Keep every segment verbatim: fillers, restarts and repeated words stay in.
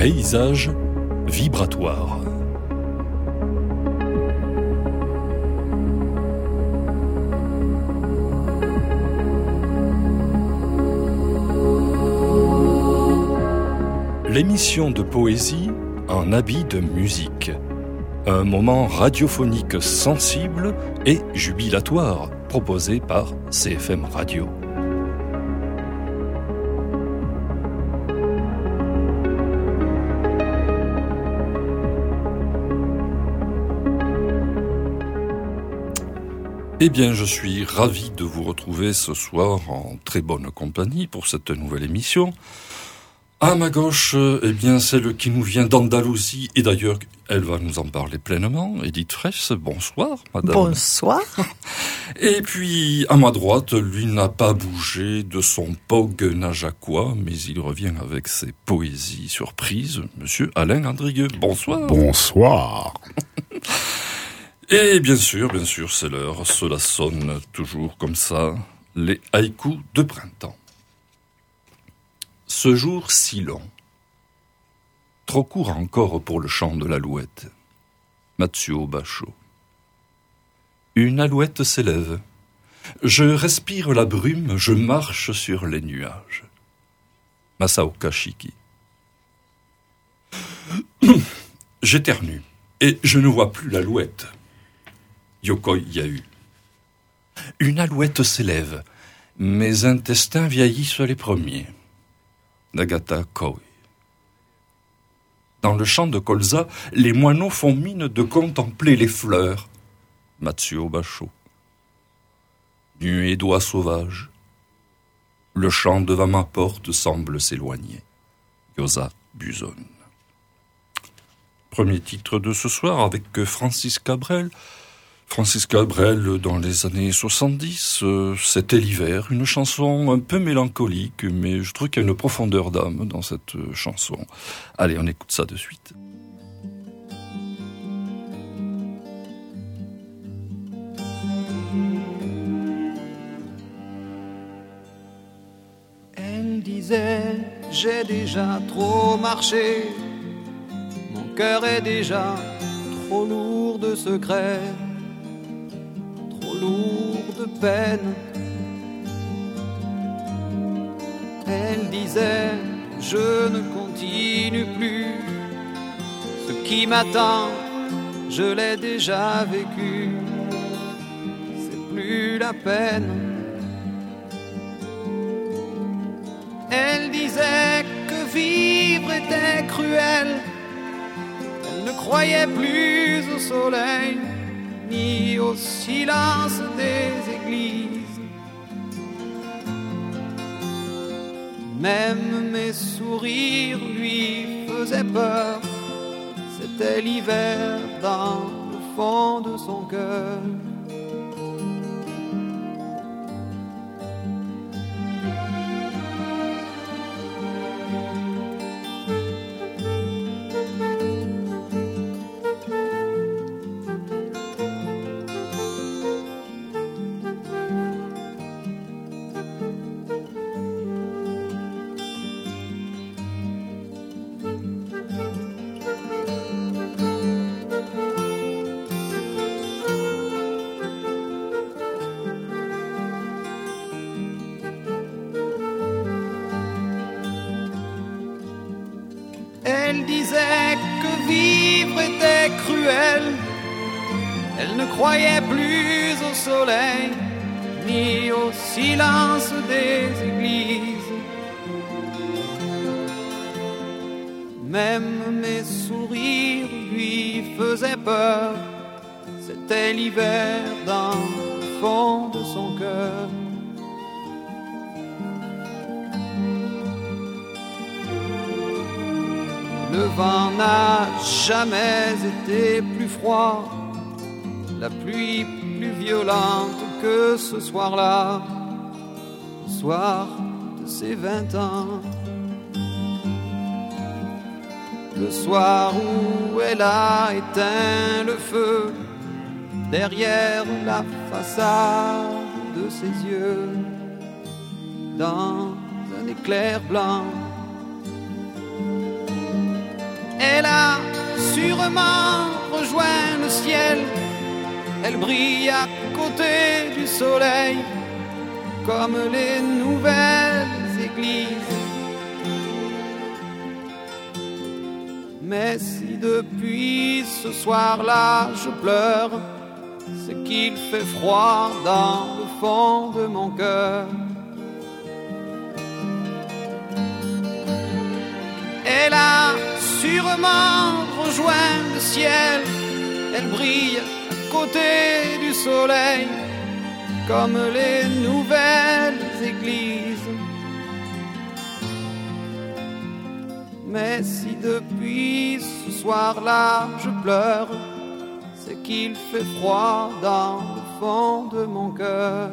Paysage vibratoire. L'émission de poésie en habit de musique. Un moment radiophonique sensible et jubilatoire proposé par C F M Radio. Eh bien, je suis ravi de vous retrouver ce soir en très bonne compagnie pour cette nouvelle émission. À ma gauche, eh bien, celle qui nous vient d'Andalousie, et d'ailleurs, elle va nous en parler pleinement. Edith Fraisse, bonsoir, madame. Bonsoir. Et puis, à ma droite, lui n'a pas bougé de son pogue najaquois, mais il revient avec ses poésies surprises, monsieur Alain Andrigueux. Bonsoir. Bonsoir. Et bien sûr, bien sûr, c'est l'heure, cela sonne toujours comme ça, les haïkus de printemps. Ce jour si long, trop court encore pour le chant de l'alouette. Matsuo Basho. Une alouette s'élève. Je respire la brume, je marche sur les nuages. Masaoka Shiki. J'éternue, et je ne vois plus l'alouette. Yokoi Yau. Une alouette s'élève. Mes intestins vieillissent les premiers. Nagata Koi. Dans le champ de colza, les moineaux font mine de contempler les fleurs. Matsuo Basho. Nuée d'oies sauvages. Le champ devant ma porte semble s'éloigner. Yosa Buzon. Premier titre de ce soir avec Francis Cabrel. Francis Cabrel, dans les années soixante-dix, euh, c'était l'hiver, une chanson un peu mélancolique, mais je trouve qu'il y a une profondeur d'âme dans cette euh, chanson. Allez, on écoute ça de suite. Elle disait, j'ai déjà trop marché, mon cœur est déjà trop lourd de secrets. Lourd de peine. Elle disait, je ne continue plus. Ce qui m'attend, je l'ai déjà vécu. C'est plus la peine. Elle disait que vivre était cruel. Elle ne croyait plus au soleil ni au silence des églises. Même mes sourires lui faisaient peur. C'était l'hiver dans le fond de son cœur. Elle disait que vivre était cruel. Elle ne croyait plus au soleil, ni au silence des églises. Même mes sourires lui faisaient peur. C'était l'hiver dans le fond de son cœur. Le vent n'a jamais été plus froid, la pluie plus violente que ce soir-là, le soir de ses vingt ans. Le soir où elle a éteint le feu derrière la façade de ses yeux, dans un éclair blanc. Elle a sûrement rejoint le ciel. Elle brille à côté du soleil, comme les nouvelles églises. Mais si depuis ce soir-là je pleure, c'est qu'il fait froid dans le fond de mon cœur. Elle a sûrement rejoint le ciel. Elle brille à côté du soleil, comme les nouvelles églises. Mais si depuis ce soir-là je pleure, c'est qu'il fait froid dans le fond de mon cœur.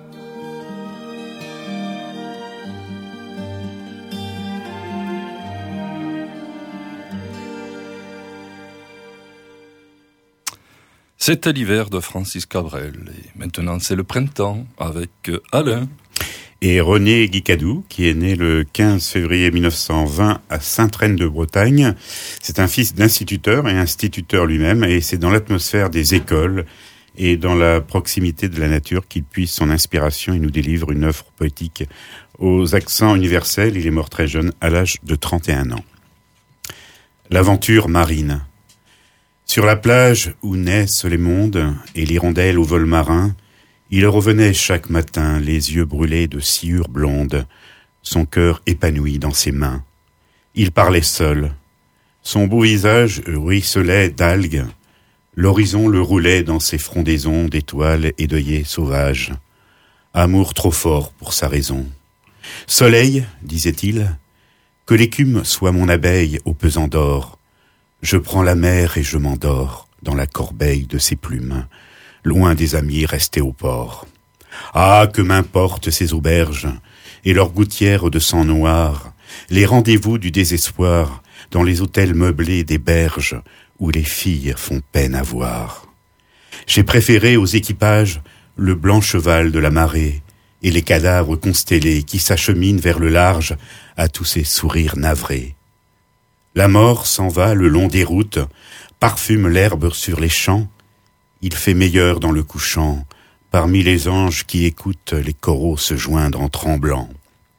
C'était l'hiver de Francis Cabrel, et maintenant c'est le printemps avec Alain. Et René Guicadou, qui est né le quinze février mille neuf cent vingt à Sainte-Reine-de-Bretagne. C'est un fils d'instituteur et instituteur lui-même, et c'est dans l'atmosphère des écoles et dans la proximité de la nature qu'il puise son inspiration et nous délivre une œuvre poétique aux accents universels. Il est mort très jeune, à l'âge de trente et un ans. L'aventure marine. Sur la plage où naissent les mondes et l'hirondelle au vol marin, il revenait chaque matin, les yeux brûlés de sciure blonde, son cœur épanoui dans ses mains. Il parlait seul. Son beau visage ruisselait d'algues. L'horizon le roulait dans ses frondaisons d'étoiles et d'œillets sauvages. Amour trop fort pour sa raison. Soleil, disait-il, que l'écume soit mon abeille au pesant d'or. Je prends la mer et je m'endors dans la corbeille de ses plumes, loin des amis restés au port. Ah, que m'importent ces auberges et leurs gouttières de sang noir, les rendez-vous du désespoir dans les hôtels meublés des berges où les filles font peine à voir. J'ai préféré aux équipages le blanc cheval de la marée et les cadavres constellés qui s'acheminent vers le large à tous ces sourires navrés. La mort s'en va le long des routes, parfume l'herbe sur les champs. Il fait meilleur dans le couchant, parmi les anges qui écoutent les coraux se joindre en tremblant.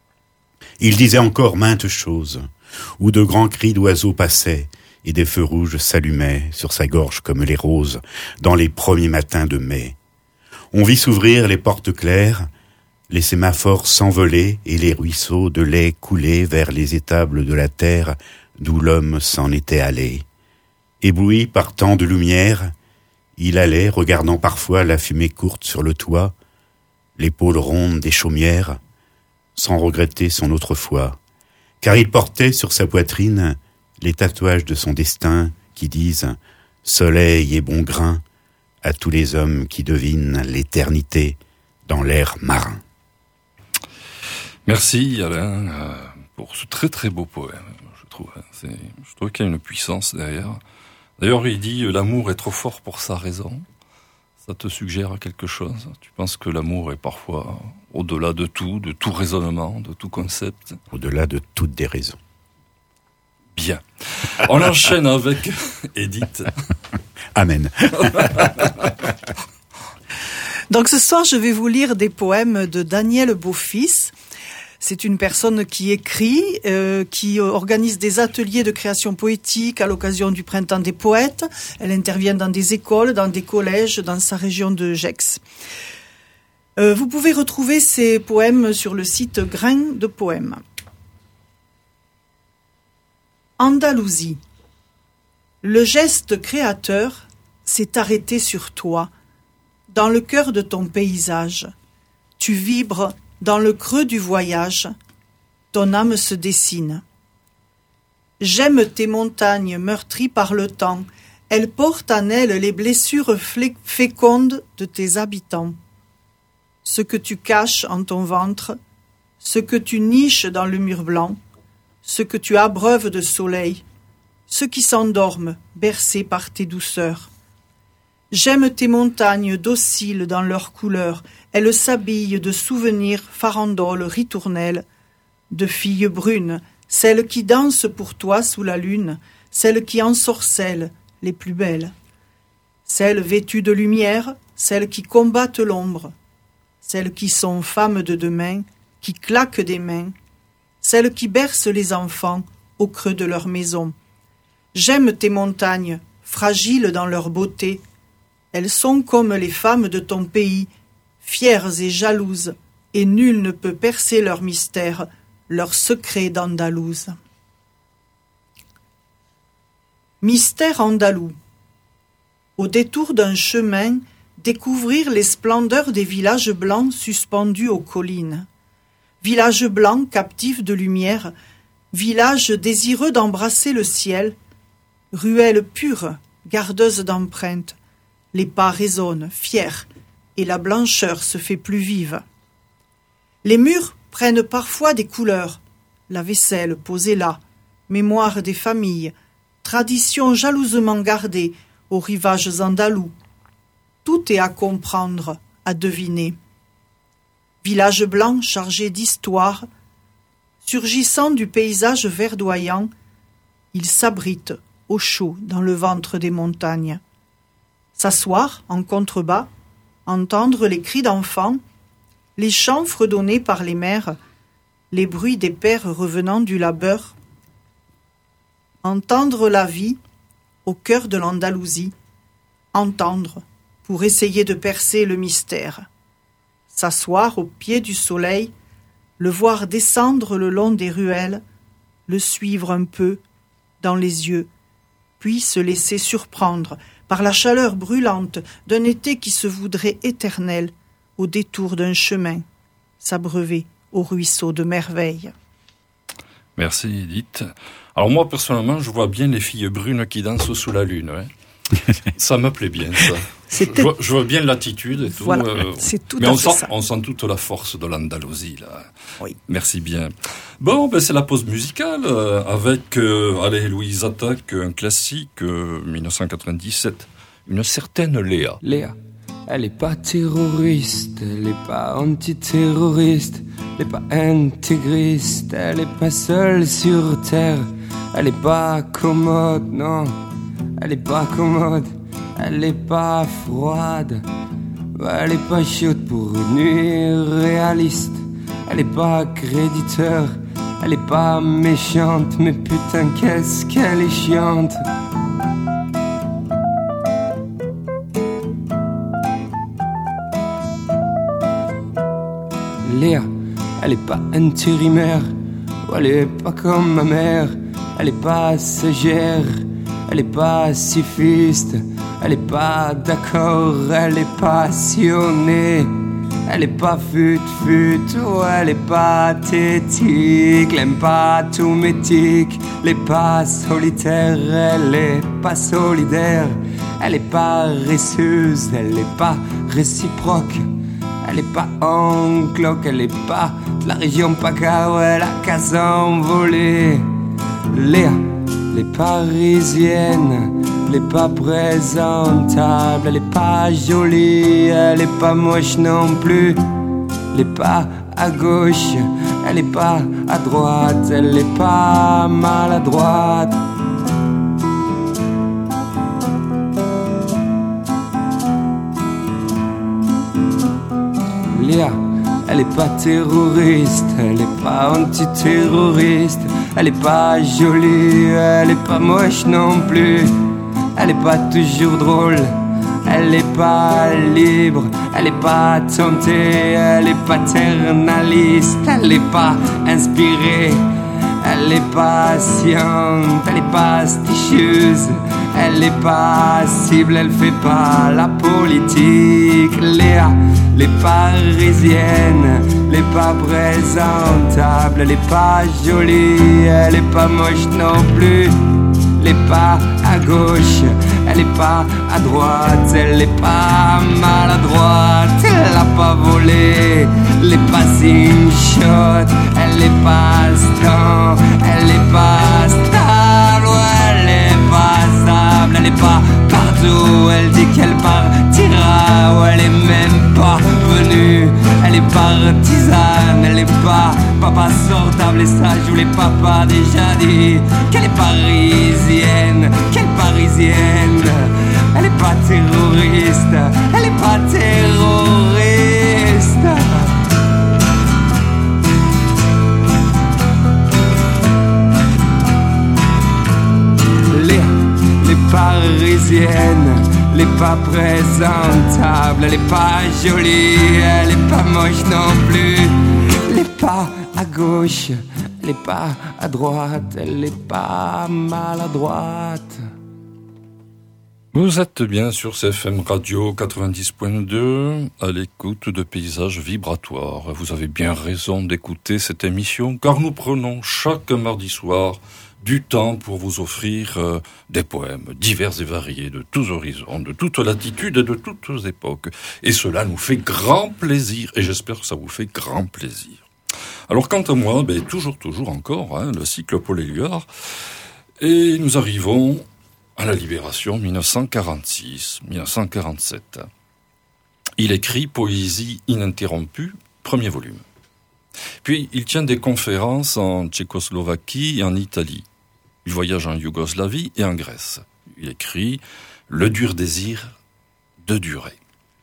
Il disait encore maintes choses, où de grands cris d'oiseaux passaient, et des feux rouges s'allumaient sur sa gorge comme les roses, dans les premiers matins de mai. On vit s'ouvrir les portes claires, les sémaphores s'envoler, et les ruisseaux de lait couler vers les étables de la terre, d'où l'homme s'en était allé. Ébloui par tant de lumière, il allait, regardant parfois la fumée courte sur le toit, l'épaule ronde des chaumières, sans regretter son autrefois, car il portait sur sa poitrine les tatouages de son destin qui disent « Soleil et bon grain » à tous les hommes qui devinent l'éternité dans l'air marin. Merci Alain euh, pour ce très très beau poème. C'est, je trouve qu'il y a une puissance derrière. D'ailleurs, il dit « L'amour est trop fort pour sa raison ». Ça te suggère quelque chose? Tu penses que l'amour est parfois au-delà de tout, de tout raisonnement, de tout concept? Au-delà de toutes des raisons. Bien. On enchaîne avec Edith. Amen. Donc ce soir, je vais vous lire des poèmes de Daniel Beaufils. C'est une personne qui écrit, euh, qui organise des ateliers de création poétique à l'occasion du Printemps des Poètes. Elle intervient dans des écoles, dans des collèges, dans sa région de Gex. Euh, vous pouvez retrouver ces poèmes sur le site Grain de Poèmes. Andalousie. Le geste créateur s'est arrêté sur toi, dans le cœur de ton paysage. Tu vibres dans le creux du voyage, ton âme se dessine. J'aime tes montagnes meurtries par le temps, elles portent en elles les blessures fécondes de tes habitants. Ce que tu caches en ton ventre, ce que tu niches dans le mur blanc, ce que tu abreuves de soleil, ceux qui s'endorment, bercés par tes douceurs. J'aime tes montagnes dociles dans leurs couleurs, elles s'habillent de souvenirs, farandoles, ritournelles, de filles brunes, celles qui dansent pour toi sous la lune, celles qui ensorcellent, les plus belles. Celles vêtues de lumière, celles qui combattent l'ombre. Celles qui sont femmes de demain, qui claquent des mains. Celles qui bercent les enfants au creux de leur maison. J'aime tes montagnes, fragiles dans leur beauté. Elles sont comme les femmes de ton pays, fières et jalouses, et nul ne peut percer leur mystère, leur secret d'Andalouse. Mystère andalou. Au détour d'un chemin, découvrir les splendeurs des villages blancs suspendus aux collines. Villages blancs captifs de lumière, villages désireux d'embrasser le ciel, ruelles pures, gardeuses d'empreintes. Les pas résonnent, fiers, et la blancheur se fait plus vive. Les murs prennent parfois des couleurs, la vaisselle posée là, mémoire des familles, tradition jalousement gardée aux rivages andalous. Tout est à comprendre, à deviner. Village blanc chargé d'histoire, surgissant du paysage verdoyant, il s'abrite au chaud dans le ventre des montagnes. S'asseoir en contrebas, entendre les cris d'enfants, les chants fredonnés par les mères, les bruits des pères revenant du labeur, entendre la vie au cœur de l'Andalousie, entendre pour essayer de percer le mystère, s'asseoir au pied du soleil, le voir descendre le long des ruelles, le suivre un peu dans les yeux, puis se laisser surprendre par la chaleur brûlante d'un été qui se voudrait éternel au détour d'un chemin, s'abreuver au ruisseau de merveilles. Merci Edith. Alors moi personnellement, je vois bien les filles brunes qui dansent sous la lune. Hein. Ça me plaît bien ça. Je vois, je vois bien l'attitude et tout. Voilà, euh, c'est tout mais à on fait sent, ça. on sent toute la force de l'Andalousie là. Oui. Merci bien. Bon, ben c'est la pause musicale euh, avec, euh, allez, Louise attaque un classique euh, dix-neuf cent quatre-vingt-dix-sept, une certaine Léa. Léa, elle est pas terroriste, elle est pas antiterroriste, elle est pas intégriste, elle est pas seule sur terre, elle est pas commode, non, elle est pas commode, elle est pas froide, elle est pas chaude pour une nuit réaliste, elle est pas créditeur, elle est pas méchante, mais putain qu'est-ce qu'elle est chiante. Léa, elle est pas intérimaire, elle est pas comme ma mère, elle est pas sagère, elle est pas pacifiste, elle est pas d'accord, elle est passionnée, elle est pas fut-fut, oh, elle est pathétique, elle aime pas tout métique, elle est pas solitaire, elle est pas solidaire, elle est paresseuse, elle est pas réciproque. Elle est pas en cloque, elle est pas de la région PACA, où elle a qu'à s'envoler. Léa, elle est parisienne, elle est pas présentable, elle est pas jolie, elle est pas moche non plus. Elle est pas à gauche, elle est pas à droite, elle est pas maladroite. Léa, elle est pas terroriste, elle est pas antiterroriste, elle est pas jolie, elle est pas moche non plus, elle est pas toujours drôle, elle est pas libre, elle est pas tentée, elle est paternaliste, elle est pas inspirée, elle est patiente, elle est pasticheuse, elle est passible, elle fait pas la politique. Léa, elle est parisienne, elle est pas présentable, elle est pas jolie, elle est pas moche non plus. Elle est pas à gauche, elle est pas à droite, elle est pas maladroite, elle a pas volé, elle est pas shot, elle est pas stable, elle est pas stable, elle est pas stable, elle est pas partout, elle dit qu'elle partira, ou elle est même pas venue, Elle est partisane, elle est pas papa sortable et ça je vous l'ai papa déjà dit. Qu'elle est parisienne, quelle parisienne. Elle est pas terroriste, elle est pas terroriste. Les, les parisiennes, elle est pas présentable, elle est pas jolie, elle est pas moche non plus. Elle est pas à gauche, elle est pas à droite, elle est pas maladroite. Vous êtes bien sur C F M Radio quatre-vingt-dix point deux, à l'écoute de Paysages Vibratoires. Vous avez bien raison d'écouter cette émission, car nous prenons chaque mardi soir du temps pour vous offrir euh, des poèmes divers et variés, de tous horizons, de toutes latitudes et de toutes époques. Et cela nous fait grand plaisir, et j'espère que ça vous fait grand plaisir. Alors quant à moi, ben, toujours, toujours encore, hein, le cycle Paul Éluard, et nous arrivons à la Libération, dix-neuf cent quarante-six dix-neuf cent quarante-sept. Il écrit Poésie ininterrompue, premier volume. Puis il tient des conférences en Tchécoslovaquie et en Italie. Il voyage en Yougoslavie et en Grèce. Il écrit Le dur désir de durer.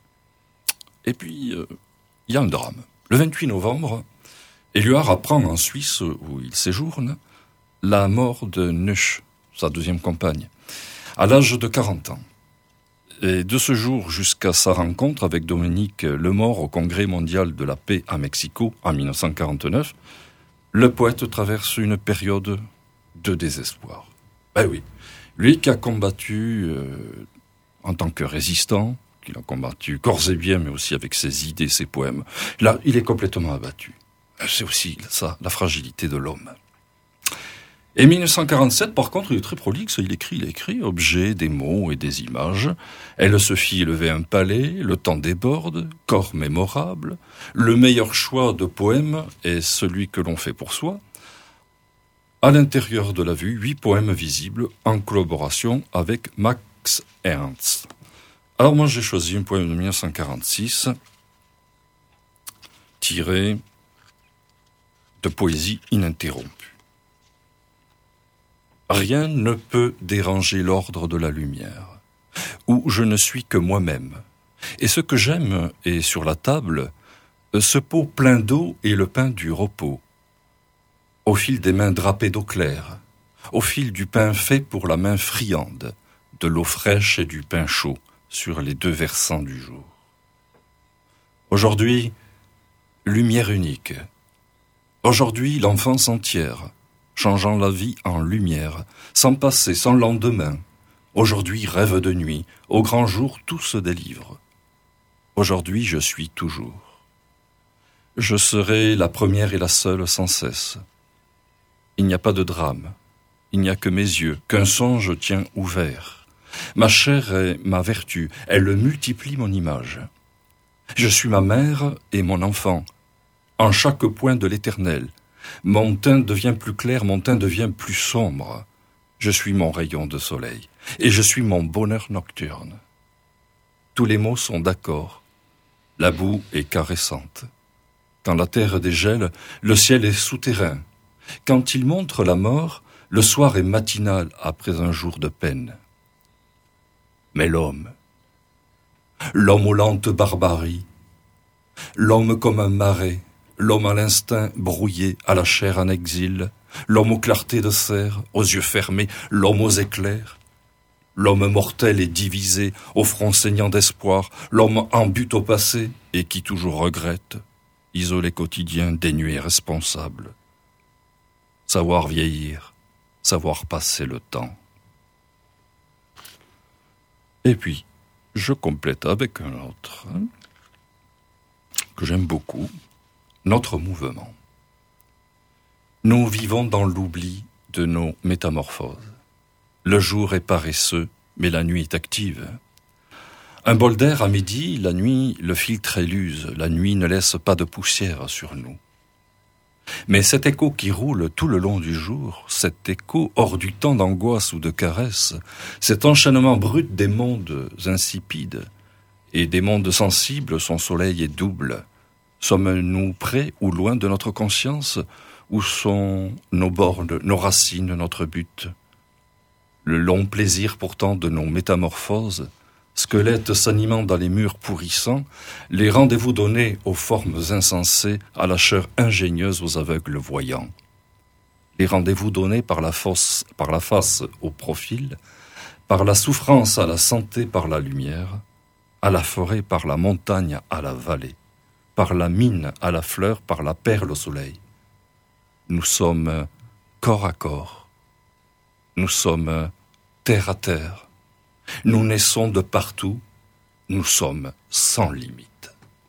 Et puis, euh, il y a un drame. Le vingt-huit novembre, Éluard apprend en Suisse, où il séjourne, la mort de Neusch, sa deuxième compagne, à l'âge de quarante ans. Et de ce jour jusqu'à sa rencontre avec Dominique Lemort au Congrès mondial de la paix à Mexico en dix-neuf cent quarante-neuf, le poète traverse une période de désespoir. Ben oui, lui qui a combattu euh, en tant que résistant, qu'il a combattu corps et biais, mais aussi avec ses idées, ses poèmes, là, il est complètement abattu. C'est aussi ça, la fragilité de l'homme. Et dix-neuf cent quarante-sept, par contre, il est très prolixe, il écrit, il écrit, objets, des mots et des images. Elle se fit élever un palais, le temps déborde, corps mémorable. Le meilleur choix de poème est celui que l'on fait pour soi. À l'intérieur de la vue, huit poèmes visibles en collaboration avec Max Ernst. Alors moi j'ai choisi un poème de dix-neuf cent quarante-six, tiré de Poésie ininterrompue. Rien ne peut déranger l'ordre de la lumière, où je ne suis que moi-même. Et ce que j'aime est sur la table, ce pot plein d'eau et le pain du repos. Au fil des mains drapées d'eau claire, au fil du pain fait pour la main friande, de l'eau fraîche et du pain chaud sur les deux versants du jour. Aujourd'hui, lumière unique. Aujourd'hui, l'enfance entière, changeant la vie en lumière, sans passé, sans lendemain. Aujourd'hui, rêve de nuit, au grand jour, tout se délivre. Aujourd'hui, je suis toujours. Je serai la première et la seule sans cesse. Il n'y a pas de drame, il n'y a que mes yeux, qu'un songe tient ouvert. Ma chair est ma vertu, elle multiplie mon image. Je suis ma mère et mon enfant, en chaque point de l'éternel. Mon teint devient plus clair, mon teint devient plus sombre. Je suis mon rayon de soleil, et je suis mon bonheur nocturne. Tous les mots sont d'accord. La boue est caressante. Quand la terre dégèle, le ciel est souterrain. Quand il montre la mort, le soir est matinal après un jour de peine. Mais l'homme, l'homme aux lentes barbaries, l'homme comme un marais, l'homme à l'instinct brouillé, à la chair en exil, l'homme aux clartés de cerf, aux yeux fermés, l'homme aux éclairs, l'homme mortel et divisé, au front saignant d'espoir, l'homme en butte au passé et qui toujours regrette, isolé quotidien, dénué responsable. Savoir vieillir, savoir passer le temps. Et puis, je complète avec un autre, hein, que j'aime beaucoup, notre mouvement. Nous vivons dans l'oubli de nos métamorphoses. Le jour est paresseux, mais la nuit est active. Un bol d'air à midi, la nuit le filtre et l'use, la nuit ne laisse pas de poussière sur nous. Mais cet écho qui roule tout le long du jour, cet écho hors du temps d'angoisse ou de caresse, cet enchaînement brut des mondes insipides et des mondes sensibles, son soleil est double, Sommes-nous près ou loin de notre conscience? Où sont nos bornes, nos racines, notre but? Le long plaisir pourtant de nos métamorphoses, squelettes s'animant dans les murs pourrissants, les rendez-vous donnés aux formes insensées, à la chair ingénieuse aux aveugles voyants. Les rendez-vous donnés par la, fosse, par la face au profil, par la souffrance à la santé par la lumière, à la forêt par la montagne à la vallée, par la mine à la fleur, par la perle au soleil. Nous sommes corps à corps, nous sommes terre à terre, nous naissons de partout, nous sommes sans limite.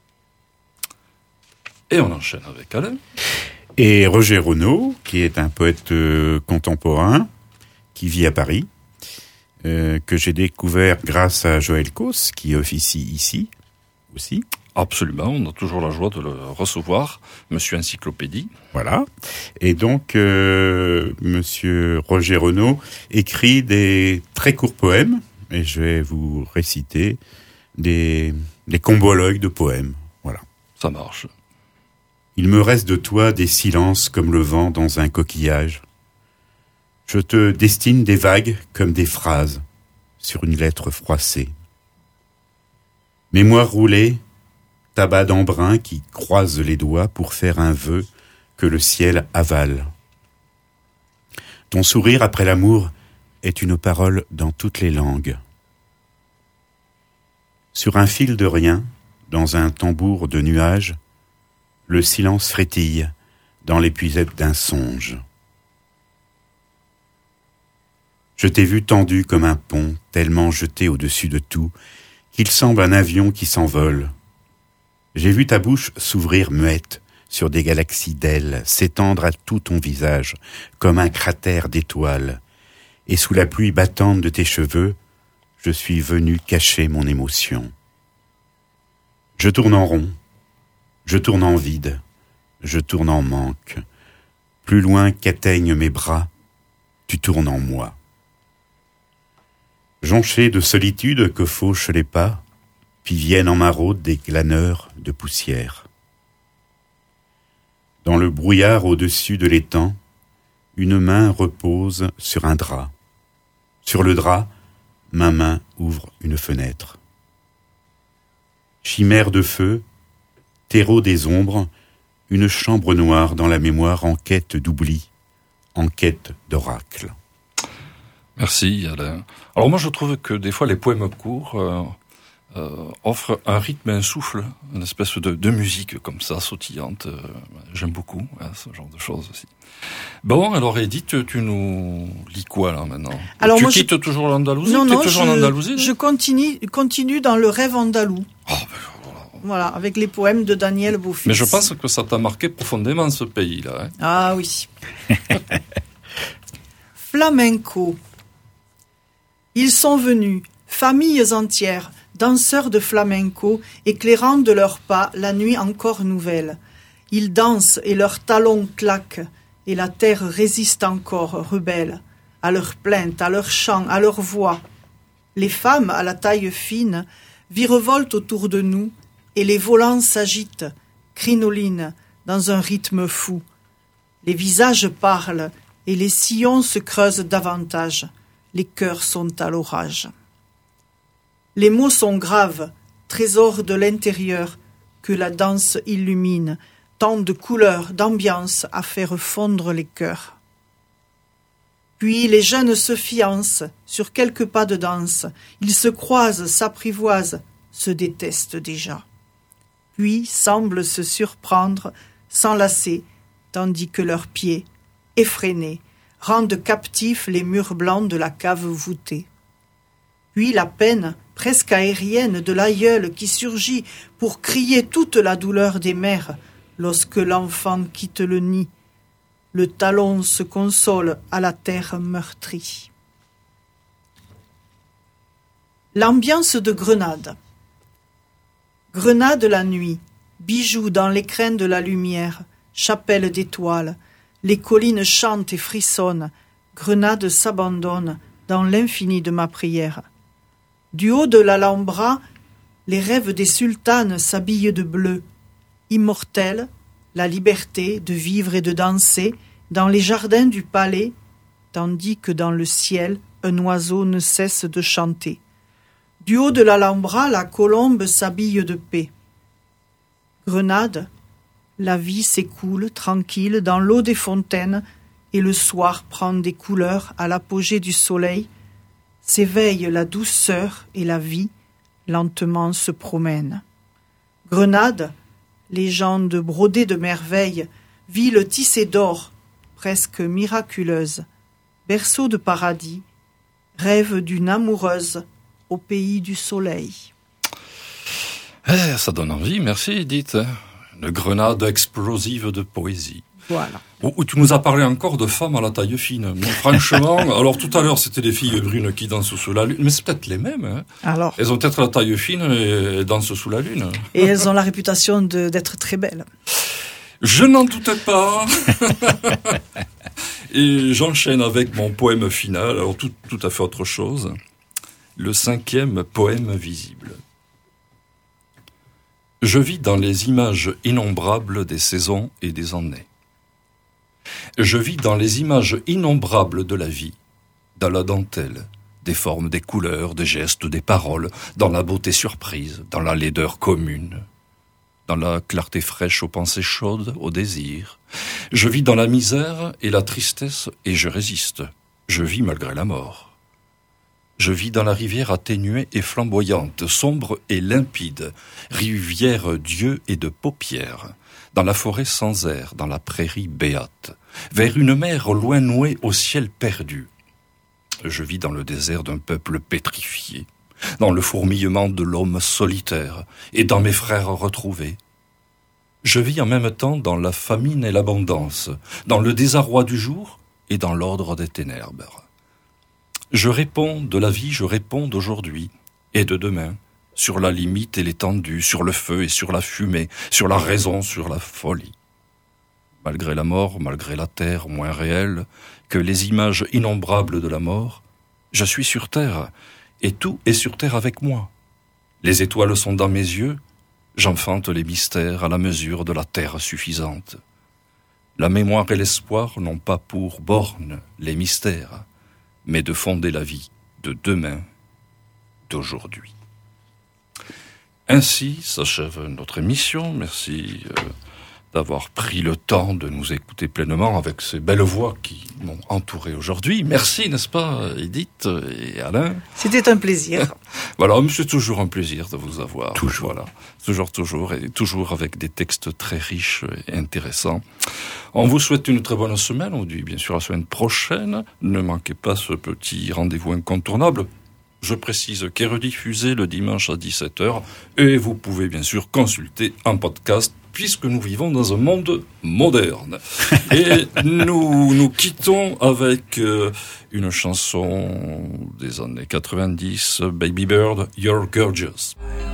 Et on enchaîne avec Alain. Et Roger Renaud, qui est un poète euh, contemporain, qui vit à Paris, euh, que j'ai découvert grâce à Joël Cos, qui officie ici aussi. Absolument, on a toujours la joie de le recevoir, Monsieur Encyclopédie. Voilà. Et donc, euh, Monsieur Roger Renaud écrit des très courts poèmes, et je vais vous réciter des, des combologues de poèmes. Voilà. Ça marche. Il me reste de toi des silences comme le vent dans un coquillage. Je te destine des vagues comme des phrases sur une lettre froissée. Mémoire roulée, tabac d'embrun qui croise les doigts pour faire un vœu que le ciel avale. Ton sourire après l'amour est une parole dans toutes les langues. Sur un fil de rien, dans un tambour de nuages, le silence frétille dans l'épuisette d'un songe. Je t'ai vu tendu comme un pont, tellement jeté au-dessus de tout, qu'il semble un avion qui s'envole. J'ai vu ta bouche s'ouvrir muette sur des galaxies d'ailes, s'étendre à tout ton visage, comme un cratère d'étoiles. Et sous la pluie battante de tes cheveux, je suis venu cacher mon émotion. Je tourne en rond, je tourne en vide, je tourne en manque. Plus loin qu'atteignent mes bras, tu tournes en moi. Jonché de solitude que fauchent les pas, puis viennent en maraude des glaneurs de poussière. Dans le brouillard au-dessus de l'étang, une main repose sur un drap. Sur le drap, ma main ouvre une fenêtre. Chimère de feu, terreau des ombres, une chambre noire dans la mémoire en quête d'oubli, en quête d'oracle. Merci Alain. Alors moi je trouve que des fois les poèmes courts euh, euh, offrent un rythme et un souffle, une espèce de, de musique comme ça, sautillante. Euh, j'aime beaucoup hein, ce genre de choses aussi. Bon, alors Edith, tu nous lis quoi là maintenant? Alors, Tu moi, quittes je... toujours l'Andalousie? Non, T'es non, toujours je, en Andalousie? je continue, continue dans le rêve andalou. Oh, ben, Voilà, avec les poèmes de Daniel Beaufils. mais je pense que ça t'a marqué profondément ce pays-là. Hein. Ah oui. Flamenco. Ils sont venus, familles entières, danseurs de flamenco, éclairant de leurs pas la nuit encore nouvelle. Ils dansent et leurs talons claquent, et la terre résiste encore, rebelle, à leurs plaintes, à leurs chants, à leurs voix. Les femmes, à la taille fine, virevoltent autour de nous, et les volants s'agitent, crinolinent, dans un rythme fou. Les visages parlent, et les sillons se creusent davantage. Les cœurs sont à l'orage. Les mots sont graves, trésors de l'intérieur, que la danse illumine, tant de couleurs, d'ambiance à faire fondre les cœurs. Puis les jeunes se fiancent sur quelques pas de danse, ils se croisent, s'apprivoisent, se détestent déjà. Puis semblent se surprendre, s'enlacer, tandis que leurs pieds, effrénés, rendent captifs les murs blancs de la cave voûtée. Puis la peine, presque aérienne, de l'aïeul qui surgit pour crier toute la douleur des mères lorsque l'enfant quitte le nid. Le talon se console à la terre meurtrie. L'ambiance de Grenade. Grenade la nuit, bijoux dans l'écrin de la lumière, chapelle d'étoiles, les collines chantent et frissonnent, Grenade s'abandonne dans l'infini de ma prière. Du haut de l'Alhambra, les rêves des sultanes s'habillent de bleu, immortelle, la liberté de vivre et de danser dans les jardins du palais, tandis que dans le ciel, un oiseau ne cesse de chanter. Du haut de l'Alhambra, la colombe s'habille de paix. Grenade, la vie s'écoule tranquille dans l'eau des fontaines et le soir prend des couleurs à l'apogée du soleil. S'éveille la douceur et la vie lentement se promènent. Grenade, légende brodée de merveilles, ville tissée d'or, presque miraculeuse, berceau de paradis, rêve d'une amoureuse au pays du soleil. Eh, ça donne envie, merci Edith. Une grenade explosive de poésie. Voilà. Où tu nous as parlé encore de femmes à la taille fine. Mais franchement, alors tout à l'heure c'était les filles brunes qui dansent sous la lune, mais c'est peut-être les mêmes. Hein. Alors. Elles ont peut-être la taille fine et dansent sous la lune. Et elles ont la réputation de, d'être très belles. Je n'en doutais pas. Et j'enchaîne avec mon poème final, alors tout, tout à fait autre chose. Le cinquième poème visible. Je vis dans les images innombrables des saisons et des années. Je vis dans les images innombrables de la vie, dans la dentelle, des formes, des couleurs, des gestes, des paroles, dans la beauté surprise, dans la laideur commune, dans la clarté fraîche aux pensées chaudes, aux désirs. Je vis dans la misère et la tristesse et je résiste. Je vis malgré la mort. Je vis dans la rivière atténuée et flamboyante, sombre et limpide, rivière d'yeux et de paupières, dans la forêt sans air, dans la prairie béate, vers une mer loin nouée au ciel perdu. Je vis dans le désert d'un peuple pétrifié, dans le fourmillement de l'homme solitaire et dans mes frères retrouvés. Je vis en même temps dans la famine et l'abondance, dans le désarroi du jour et dans l'ordre des ténèbres. Je réponds de la vie, je réponds d'aujourd'hui et de demain, sur la limite et l'étendue, sur le feu et sur la fumée, sur la raison, sur la folie. Malgré la mort, malgré la terre moins réelle que les images innombrables de la mort, je suis sur terre et tout est sur terre avec moi. Les étoiles sont dans mes yeux, j'enfante les mystères à la mesure de la terre suffisante. La mémoire et l'espoir n'ont pas pour borne les mystères, mais de fonder la vie de demain, d'aujourd'hui. Ainsi s'achève notre émission. Merci euh, d'avoir pris le temps de nous écouter pleinement avec ces belles voix qui m'ont entouré aujourd'hui. Merci, n'est-ce pas, Edith et Alain? C'était un plaisir. Voilà, mais c'est toujours un plaisir de vous avoir. Toujours. Voilà, toujours, toujours, et toujours avec des textes très riches et intéressants. On vous souhaite une très bonne semaine. On vous dit bien sûr la semaine prochaine. Ne manquez pas ce petit rendez-vous incontournable. Je précise qu'est rediffusé le dimanche à dix-sept heures et vous pouvez bien sûr consulter en podcast puisque nous vivons dans un monde moderne. Et nous nous quittons avec euh, une chanson des années quatre-vingt-dix, Baby Bird, You're Gorgeous.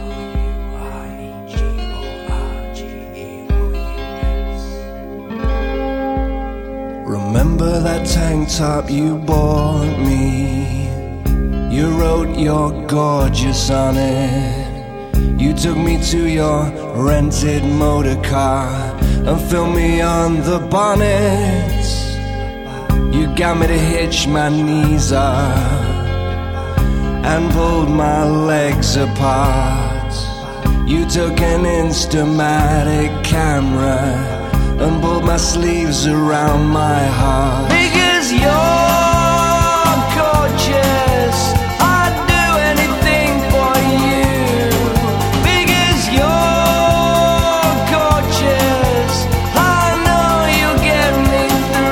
Remember that tank top you bought me? You wrote you're gorgeous on it. You took me to your rented motor car and filmed me on the bonnet. You got me to hitch my knees up and pulled my legs apart. You took an Instamatic camera and pulled my sleeves around my heart. Because you're gorgeous, I'd do anything for you. Because you're gorgeous, I know you'll get me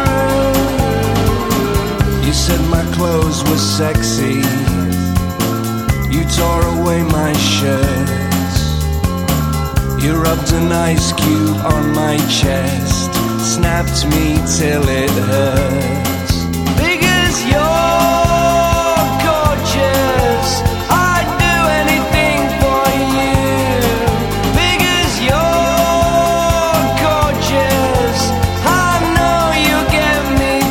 through. You said my clothes were sexy. You tore away my shirt. You rubbed an ice cube on my chest, snapped me till it hurts. Because you're gorgeous, I'd do anything for you. Because you're gorgeous, I know you'll get me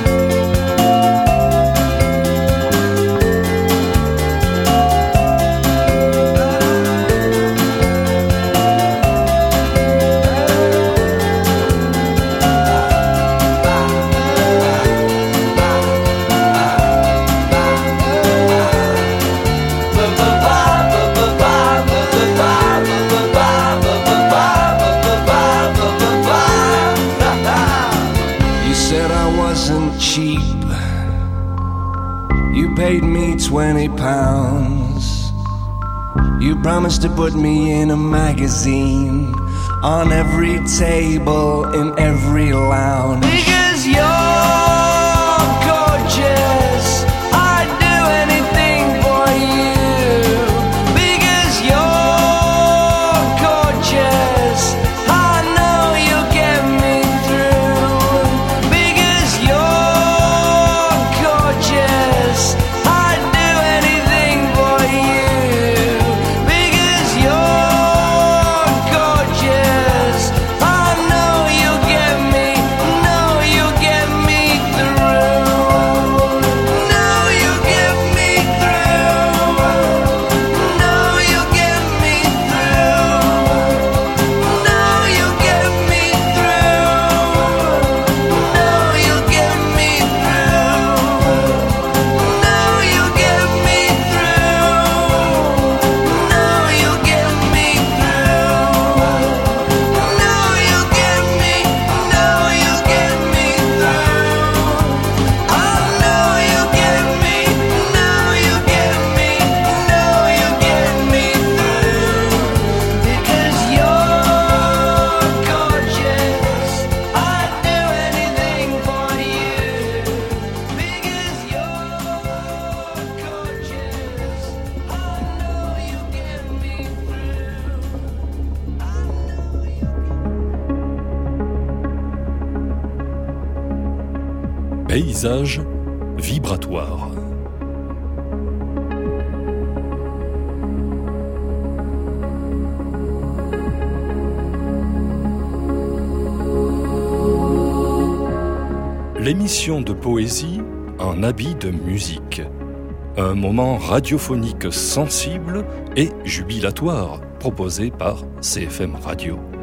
through. You paid me twenty pounds. You promised to put me in a magazine, on every table, in every lounge. Because you're gorgeous, I'd do anything for you. Because you're gorgeous, I know you'll get me through. Because you're gorgeous, I'd do anything for you. Because you're gorgeous, I know you'll get me, know you'll get me through. Know you'll get me through. Know you'll get me through. Know you'll get me through. Know you'll get me through. Know you'll get me through. Know you'll get me through. Know you'll get me, know you'll get me through. I know you'll get me, know you'll get me, know you'll get me through. Because you're gorgeous, I'd do anything for you. Because you're gorgeous, I know you'll get me through. Paysage vibratoire. L'émission de poésie en habit de musique. Un moment radiophonique sensible et jubilatoire proposé par C F M Radio.